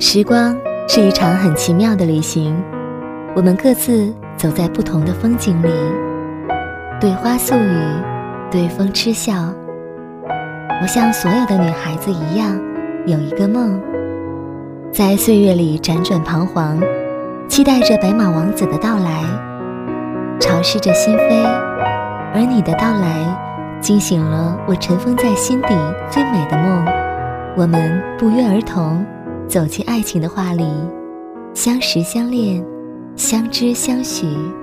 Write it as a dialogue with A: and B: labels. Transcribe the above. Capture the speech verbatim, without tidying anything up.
A: 时光是一场很奇妙的旅行，我们各自走在不同的风景里，对花诉语，对风痴笑。我像所有的女孩子一样，有一个梦，在岁月里辗转彷徨，期待着白马王子的到来，潮湿着心扉，而你的到来惊醒了我尘封在心底最美的梦。我们不约而同走进爱情的画里，相识相恋，相知相许。